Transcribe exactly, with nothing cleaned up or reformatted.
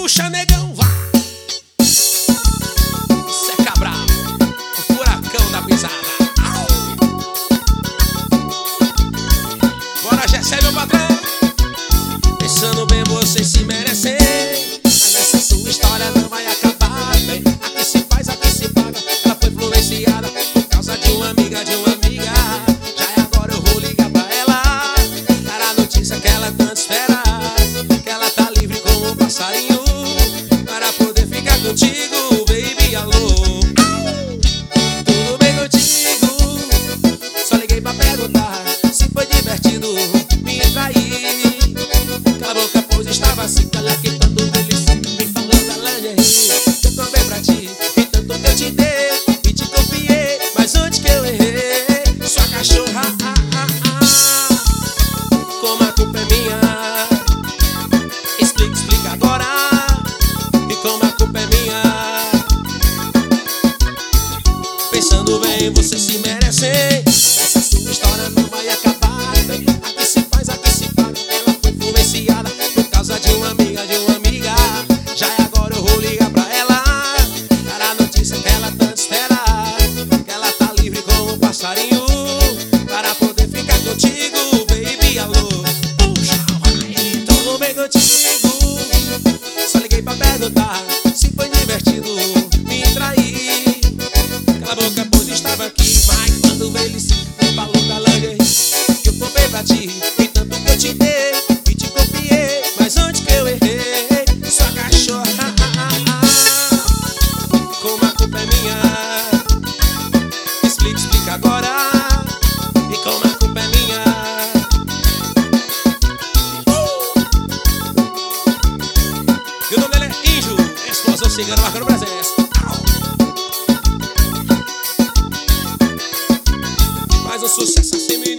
Puxa, negão, vai. Cê Cabral, o furacão da pisada. Bora, Gessé, meu patrão. Pensando bem, vocês se merecem, mas essa sua história não vai acabar bem. Aqui se faz, aqui se paga. Ela foi influenciada por causa de uma amiga, de uma amiga. Já é agora, eu vou ligar pra ela, dar a notícia que ela tanto espera, que ela tá livre como um passarinho para poder ficar contigo, baby, alô. Tudo bem contigo? Só liguei pra perguntar se foi divertido me trair. Cala a boca, pois estava assim, olha que tanto delícia, me falando da lingerie. Eu comprei pra ti, e tanto que eu te dei, e te confiei, mas onde que eu errei? Sua cachorra, ah, ah, ah. Como a culpa é minha, explica, explica agora. E como a culpa é minha, pensando bem, você se merece. Essa sua história não vai acabar bem. Aqui se faz, aqui se paga. Ela foi influenciada por causa de uma amiga, de uma amiga. Já é agora, eu vou ligar pra ela, dar a notícia que ela tanto espera, que ela tá livre como um passarinho para poder ficar contigo, baby, alô. Puxa, vai. Tudo bem contigo? Só liguei pra perguntar se foi divertido me trair. Cala a boca, pois estava aqui, mas quando veio ele se me falou da lingerie que eu comprei pra ti, e tanto que eu te dei, e te confiei, mas onde que eu errei? Sua cachorra, ah, ah, ah. Como a culpa é minha, explica, explica agora. E como a culpa é minha, e o nome dele é Índio, explosão cigana marcando presença. Mais um sucesso assim,